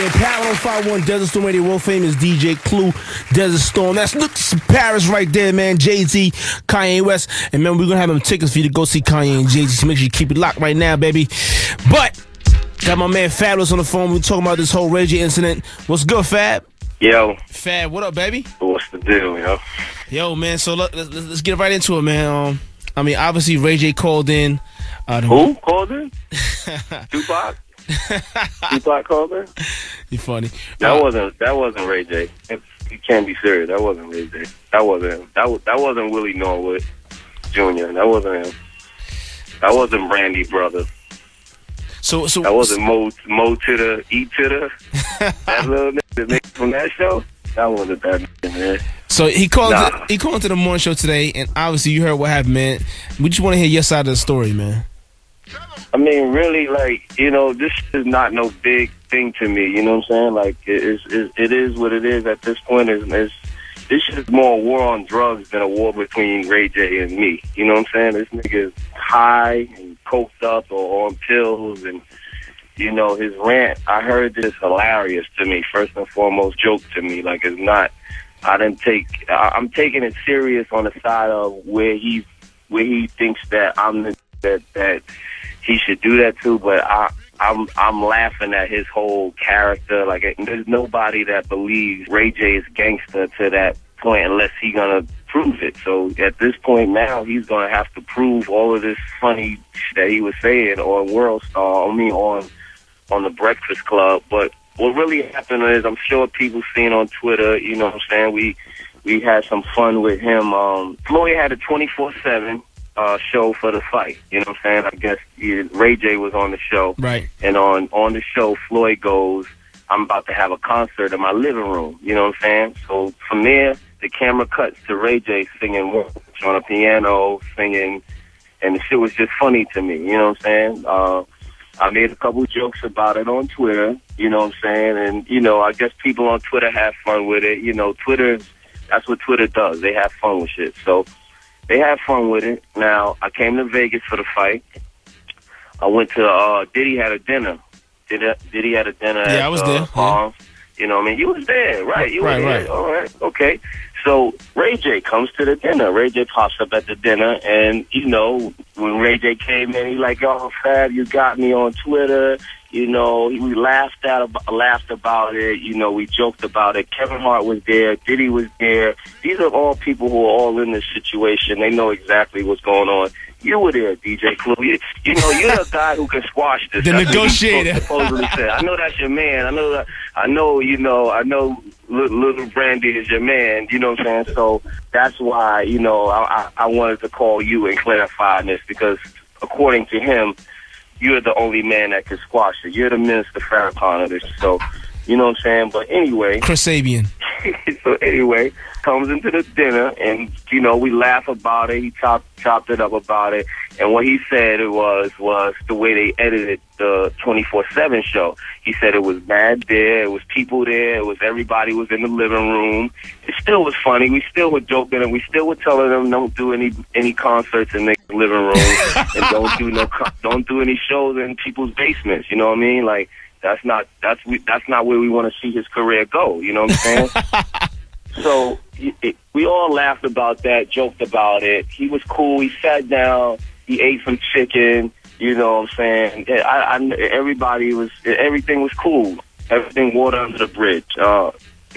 man. Power 51 Desert Storm Radio, world famous DJ Clue, Desert Storm. That's Lucas Paris right there, man. Jay-Z, Kanye West. And man, we're going to have them tickets for you to go see Kanye and Jay-Z. So make sure you keep it locked right now, baby. But got my man Fabulous on the phone. We're talking about this whole Ray J incident. What's good, Fab? Yo. Fab, what up, baby? What's the deal, yo? Yo, man, so let's get right into it, man. I mean, obviously, Ray J called in. Who called in? Tupac? Tupac called in? You funny. That wasn't Ray J. You can't be serious. That wasn't Ray J. That wasn't him. That wasn't Willie Norwood Jr. That wasn't him. That wasn't Brandy Brother. So that wasn't Mo to the E to the that little nigga from that show. That wasn't that nigga, man. So he called into the morning show today, and obviously you heard what happened, man. We just want to hear your side of the story, man. I mean, really, like, you know, this is not no big thing to me. You know what I'm saying? Like, it is what it is at this point. This is more a war on drugs than a war between Ray J and me. You know what I'm saying? This nigga is high and coked up or on pills, and you know, his rant, I heard this hilarious to me, first and foremost, joke to me. Like, it's not, I'm taking it serious on the side of where he thinks that that he should do that too, but I'm laughing at his whole character. Like, there's nobody that believes Ray J is gangster to that point unless he's gonna prove it. So at this point now, he's gonna have to prove all of this funny that he was saying on World Star. I mean, on the Breakfast Club. But what really happened is, I'm sure people seen on Twitter, you know what I'm saying, we had some fun with him. Floyd had a 24/7 show for the fight, you know what I'm saying? I guess Ray J was on the show. Right. And on the show, Floyd goes, I'm about to have a concert in my living room, you know what I'm saying? So from there, the camera cuts to Ray J singing on a piano, singing, and the shit was just funny to me, you know what I'm saying? I made a couple jokes about it on Twitter, you know what I'm saying? And, you know, I guess people on Twitter have fun with it. You know, that's what Twitter does. They have fun with shit. So they have fun with it. Now, I came to Vegas for the fight. I went to, Diddy had a dinner. Diddy had a dinner at I was there. Palms. Yeah. You know what I mean? You was there, right? You were there. Right. All right, okay. So Ray J comes to the dinner. Ray J pops up at the dinner, and, you know, when Ray J came in, he like, oh, Fab, you got me on Twitter. You know, we laughed about it. You know, we joked about it. Kevin Hart was there. Diddy was there. These are all people who are all in this situation. They know exactly what's going on. You were there, DJ Clue. You know, you're the guy who can squash this. The negotiator. Supposedly said. I know that's your man. I know, Little Brandy is your man. You know what I'm saying? So that's why, you know, I wanted to call you and clarify this, because according to him, you're the only man that can squash it. You're the Minister Farrakhan of this. So, you know what I'm saying? But anyway. Chris Sabian. So anyway, comes into the dinner, and, you know, we laugh about it. He chopped it up about it. And what he said was the way they edited the 24/7 show. He said it was mad there. It was people there. It was everybody was in the living room. It still was funny. We still were joking, and we still were telling them don't do any concerts in their living room, and don't do any shows in people's basements. You know what I mean? Like, that's not where we want to see his career go. You know what I'm saying? So we all laughed about that, joked about it. He was cool. He sat down. He ate some chicken. You know what I'm saying? Everything was cool. Everything water under the bridge. I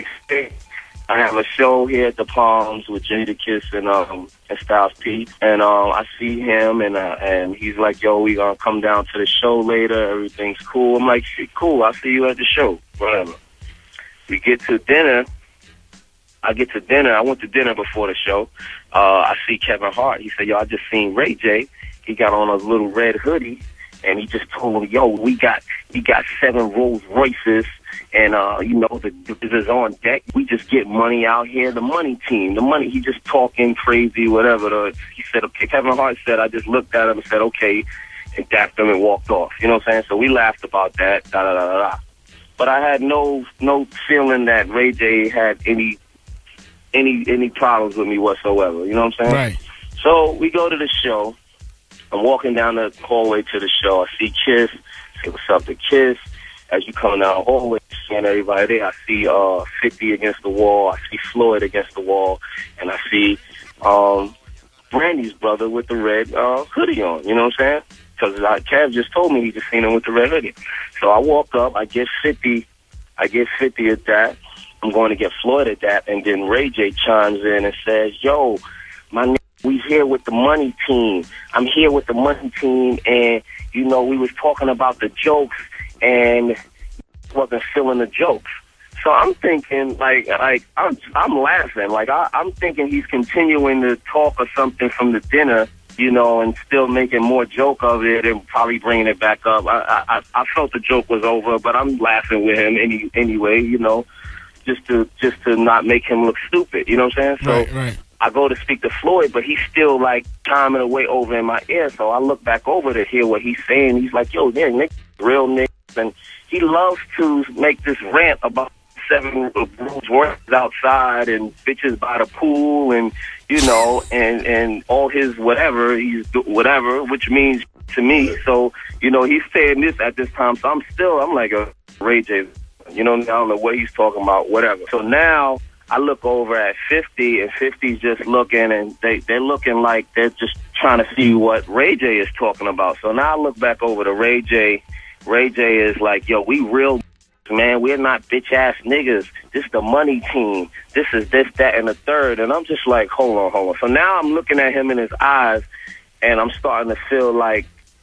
have a show here at the Palms with Jada Kiss and Styles P. And I see him, and he's like, yo, we gonna come down to the show later. Everything's cool. I'm like, shit, cool. I'll see you at the show. Whatever. We get to dinner. I went to dinner before the show. I see Kevin Hart. He said, yo, I just seen Ray J. He got on a little red hoodie, and he just told him, yo, we got 7 Rolls Royces, and, you know, the is on deck. We just get money out here. The money team, he just talking crazy, whatever. He said, okay, Kevin Hart said, I just looked at him and said, okay, and dapped him and walked off. You know what I'm saying? So we laughed about that, But I had no feeling that Ray J had any problems with me whatsoever. You know what I'm saying? Right. So we go to the show. I'm walking down the hallway to the show. I see Kiss. Say what's up to Kiss. as you come down the hallway, seeing everybody there. I see 50 against the wall. I see Floyd against the wall, and I see Brandy's brother with the red hoodie on. You know what I'm saying? Because Kev just told me he just seen him with the red hoodie. So I walk up. I get 50. I get 50 at that. I'm going to get Floyd at that, and then Ray J chimes in and says, "Yo, my nigga, we here with the money team. I'm here with the money team, and you know we was talking about the jokes, and wasn't feeling the jokes." So I'm thinking, like I'm laughing, like I'm thinking he's continuing to talk or something from the dinner, you know, and still making more joke of it and probably bringing it back up. I felt the joke was over, but I'm laughing with him anyway, you know, just to not make him look stupid. You know what I'm saying? So right. I go to speak to Floyd, but he's still like chiming away over in my ear. So I look back over to hear what he's saying. He's like, "Yo, yeah, Nick, real Nick," and he loves to make this rant about 7 rules worth outside and bitches by the pool and, you know, and all his whatever, whatever, which means to me. So, you know, he's saying this at this time. So I'm like a Ray J, you know, I don't know what he's talking about, whatever. So now I look over at 50 and 50's just looking, and they're looking like they're just trying to see what Ray J is talking about. So now I look back over to Ray J. Ray J is like, "Yo, we real, man. We're not bitch-ass niggas. This the money team. This is this, that, and the third." And I'm just like, hold on. So now I'm looking at him in his eyes, and I'm starting to feel like,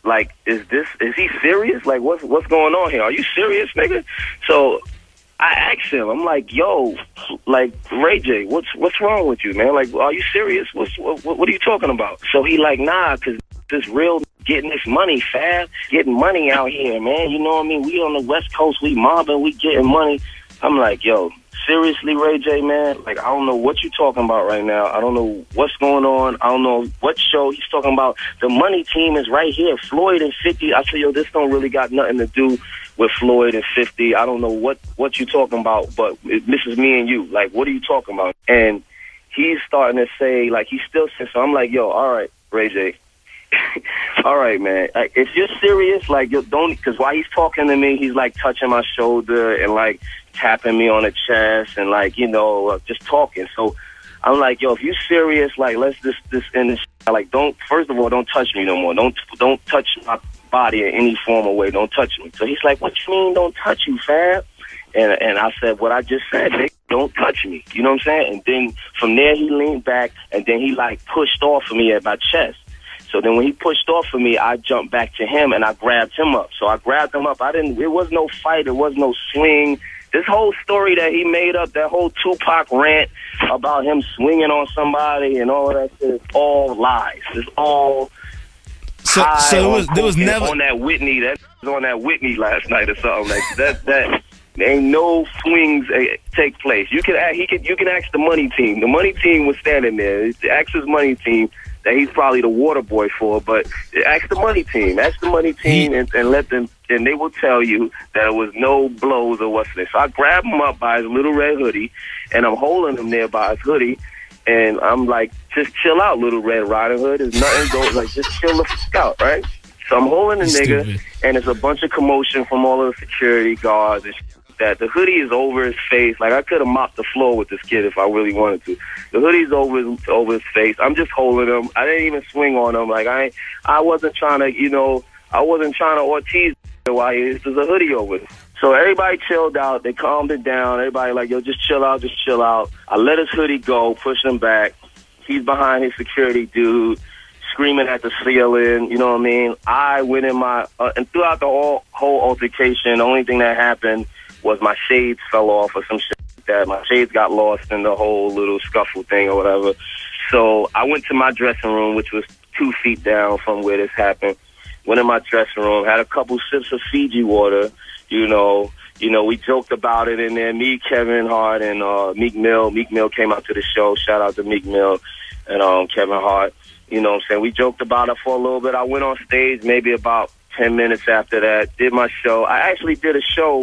is he serious? Like, what's going on here? Are you serious, nigga? So I asked him, I'm like, "Yo, like, Ray J, what's wrong with you, man? Like, are you serious? What are you talking about?" So he like, "Nah, because this real getting this money, fab, getting money out here, man. You know what I mean? We on the West Coast, we mobbing, we getting money." I'm like, "Yo, seriously, Ray J, man? Like, I don't know what you're talking about right now. I don't know what's going on. I don't know what show he's talking about. The money team is right here, Floyd and 50. I said, "Yo, this don't really got nothing to do with Floyd and 50. I don't know what you're talking about, but this is me and you. Like, what are you talking about?" And he's starting to say, like, he still says, so I'm like, "Yo, all right, Ray J." All right, man. Like, if you're serious, like, you don't, because while he's talking to me, he's like touching my shoulder and like tapping me on the chest and like, you know, just talking. So I'm like, "Yo, if you're serious, like, let's this end this. Like, first of all, don't touch me no more. Don't touch my body in any form or way. Don't touch me." So he's like, "What you mean, don't touch you, fab?" And I said, "What I just said, Nick, don't touch me." You know what I'm saying? And then from there, he leaned back and then he like pushed off of me at my chest. So then when he pushed off of me, I jumped back to him and I grabbed him up. So I grabbed him up. It was no fight. It was no swing. This whole story that he made up, that whole Tupac rant about him swinging on somebody and all of that shit, is all lies. It's all So there was never on that Whitney. That was on that Whitney last night or something like that. That ain't no swings take place. You can ask the money team. The money team was standing there. Ask his money team that he's probably the water boy for, but ask the money team. Ask the money team and let them, and they will tell you that there was no blows or what's this. So I grab him up by his little red hoodie, and I'm holding him there by his hoodie, and I'm like, "Just chill out, Little Red Riding Hood. There's nothing going, like, just chill the fuck out, right?" So I'm holding the nigga, Stupid. and it's a bunch of commotion from all of the security guards and that. The hoodie is over his face. Like, I could have mopped the floor with this kid if I really wanted to. The hoodie's over his face. I'm just holding him. I didn't even swing on him. Like, I wasn't trying to, you know, I wasn't trying to Ortiz while there's a hoodie over it. So everybody chilled out. They calmed it down. Everybody like, "Yo, just chill out, just chill out." I let his hoodie go, push him back. He's behind his security dude, screaming at the ceiling. You know what I mean? I went in my, and throughout the whole altercation, the only thing that happened was my shades fell off or some shit like that. My shades got lost in the whole little scuffle thing or whatever. So I went to my dressing room, which was 2 feet down from where this happened. Went in my dressing room, had a couple sips of Fiji water. You know, we joked about it in there. Me, Kevin Hart, and Meek Mill. Meek Mill came out to the show. Shout out to Meek Mill and Kevin Hart. You know what I'm saying? We joked about it for a little bit. I went on stage maybe about 10 minutes after that, did my show. I actually did a show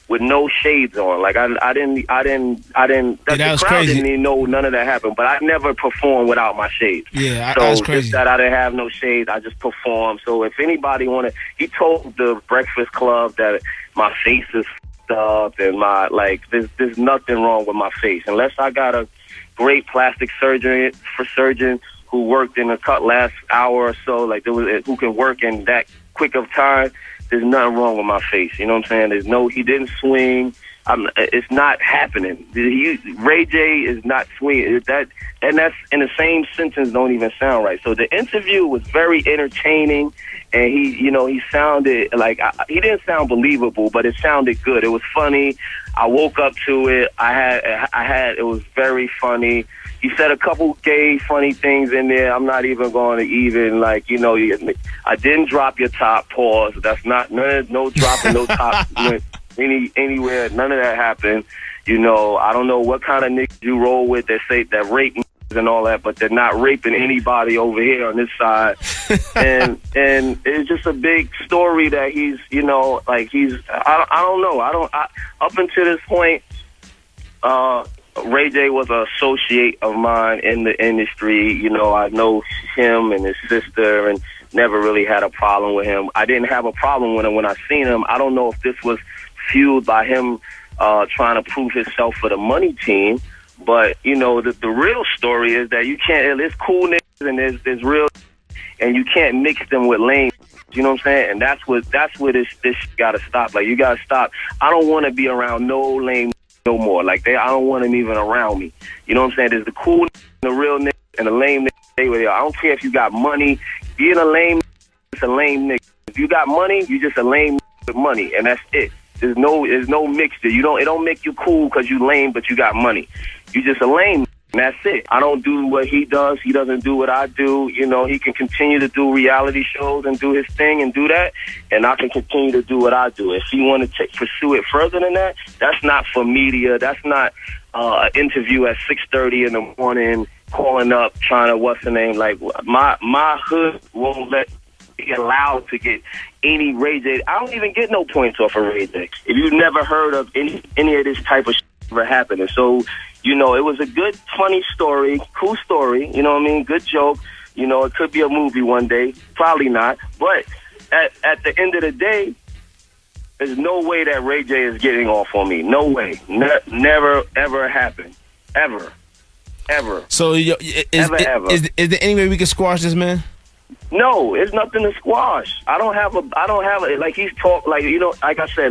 with no shades on. Like I didn't. that the was crowd crazy. didn't even know none of that happened. But I never performed without my shades. Yeah, so that was crazy. just that I didn't have no shades, I just performed. So if anybody wanted, he told the Breakfast Club that my face is f***ed up and my there's nothing wrong with my face unless I got a great plastic surgeon who worked in the last hour or so, who can work in that quick of time. There's nothing wrong with my face. You know what I'm saying? He didn't swing. It's not happening. Ray J is not swinging. And that's in the same sentence don't even sound right. So the interview was very entertaining, and he sounded like he didn't sound believable, but it sounded good. It was funny. I woke up to it. It was very funny. He said a couple gay funny things in there. I'm not even going to I didn't drop your top, pause. That's not no dropping no top anywhere. None of that happened. I don't know what kind of niggas you roll with that say that rape and all that, but they're not raping anybody over here on this side. and it's just a big story that he's I don't know. Up until this point, Ray J was an associate of mine in the industry. I know him and his sister and never really had a problem with him. I didn't have a problem with him when I seen him. I don't know if this was fueled by him trying to prove himself for the money team. But, the real story is that you can't, there's cool niggas and there's real, and you can't mix them with lame. You know what I'm saying? And that's where this got to stop. Like, you got to stop. I don't want to be around no lame no more. I don't want them even around me. You know what I'm saying? There's the cool niggas, the real niggas, and the lame niggas. Stay with you. I don't care if you got money. Being a lame nigga, it's a lame nigga. If you got money, you just a lame nigga with money, and that's it. There's no mixture. It don't make you cool because you lame, but you got money. You just a lame, and that's it. I don't do what he does. He doesn't do what I do. He can continue to do reality shows and do his thing and do that, and I can continue to do what I do. If he want to pursue it further than that, that's not for media. That's not an interview at 6:30 in the morning, calling up, trying to what's the name. Like my hood won't be allowed to get any Ray J. I don't even get no points off of Ray J. If you've never heard of any of this type of shit ever happening. So, it was a good, funny story, cool story, you know what I mean? Good joke. It could be a movie one day. Probably not. But at the end of the day, there's no way that Ray J is getting off on me. No way. Never, ever happened. Ever. So, is there any way we can squash this, man? No, it's nothing to squash. I don't have a, like he's talk, like I said,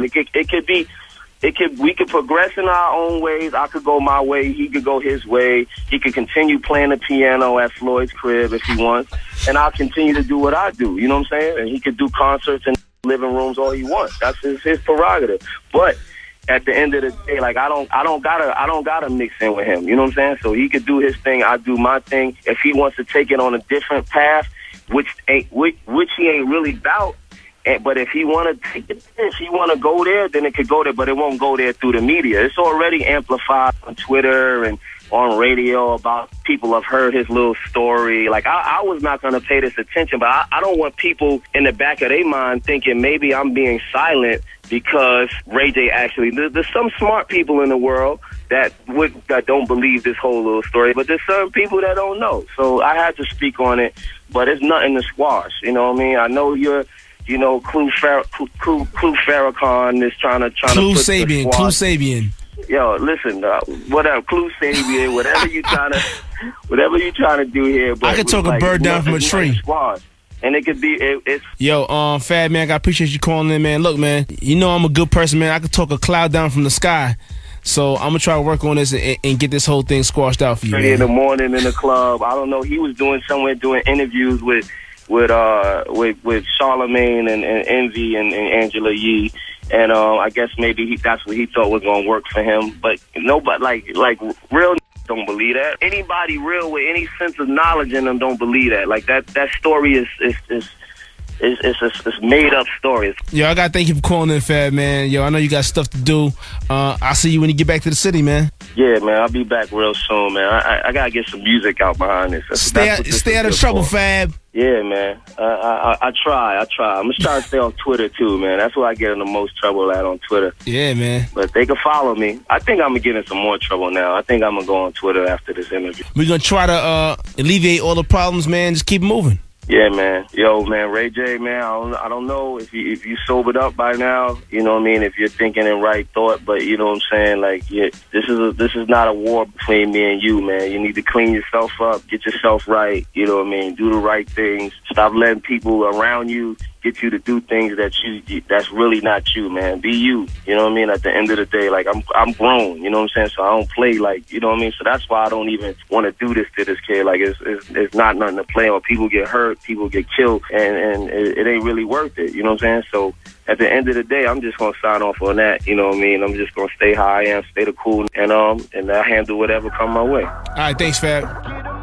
we could progress in our own ways. I could go my way. He could go his way. He could continue playing the piano at Floyd's crib if he wants. And I'll continue to do what I do. You know what I'm saying? And he could do concerts in living rooms all he wants. That's his prerogative. But at the end of the day, I don't gotta mix in with him. You know what I'm saying? So he could do his thing. I do my thing. If he wants to take it on a different path, which he ain't really about. But if he want to go there, then it could go there, but it won't go there through the media. It's already amplified on Twitter and on radio about people have heard his little story. I was not going to pay this attention, but I don't want people in the back of their mind thinking maybe I'm being silent because Ray J actually, there's some smart people in the world that don't believe this whole little story, but there's some people that don't know. So I had to speak on it, but it's nothing to squash. You know what I mean? I know you're, Clue Farrakhan is trying to Clue put Sabian, Clue Sabian. Yo, listen, whatever, Clue Sabian, whatever you trying to do here. But I could talk a bird down from a tree. And it could be it's. Yo, Fad man, I appreciate you calling in, man. Look, man, I'm a good person, man. I could talk a cloud down from the sky. So I'm gonna try to work on this and get this whole thing squashed out for you. 3 in the morning in the club. I don't know. He was doing interviews with Charlamagne and Envy and Angela Yee, and I guess maybe that's what he thought was gonna work for him. But nobody like real don't believe that. Anybody real with any sense of knowledge in them don't believe that. Like that story is made up stories. Yo, I gotta thank you for calling in, Fad man. Yo, I know you got stuff to do. I'll see you when you get back to the city, man. Yeah, man, I'll be back real soon, man. I gotta get some music out behind this. Stay out of trouble, Fab. Yeah, man. I try. I'm gonna try to stay on Twitter too, man. That's where I get in the most trouble at, on Twitter. Yeah, man. But they can follow me. I think I'm gonna get in some more trouble now. I think I'm gonna go on Twitter after this interview. We're gonna try to alleviate all the problems, man. Just keep moving. Yeah, man. Yo, man, Ray J, man, I don't know if you sobered up by now, you know what I mean, if you're thinking in right thought, but you know what I'm saying, like, yeah, this is not a war between me and you, man. You need to clean yourself up, get yourself right, you know what I mean, do the right things, stop letting people around you get you to do things that's really not you, man. Be you, you know what I mean? At the end of the day, like, I'm grown, you know what I'm saying? So I don't play, like, you know what I mean? So that's why I don't even want to do this to this kid. Like, it's not nothing to play on. People get hurt, people get killed, and it ain't really worth it, you know what I'm saying? So at the end of the day, I'm just gonna sign off on that, you know what I mean? I'm just gonna stay how I am, stay the cool, and I handle whatever come my way. All right, thanks, Fab.